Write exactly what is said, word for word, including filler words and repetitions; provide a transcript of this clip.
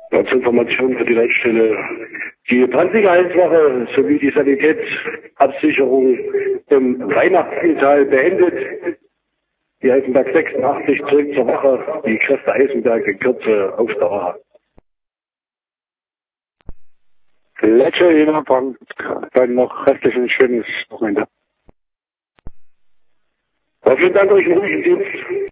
Als Information für die Leitstelle: Die Brandsicherheitswache sowie die Sanitätsabsicherung im Weihnachtsinntal beendet. Die Eisenberg sechsundachtzig zurück zur Wache. Die Kräfte Eisenberg in Kürze auf der Wache. Letzte Jena Brand. Dann noch restlich ein schönes Wochenende. Vielen Dank euch im ruhigen Dienst.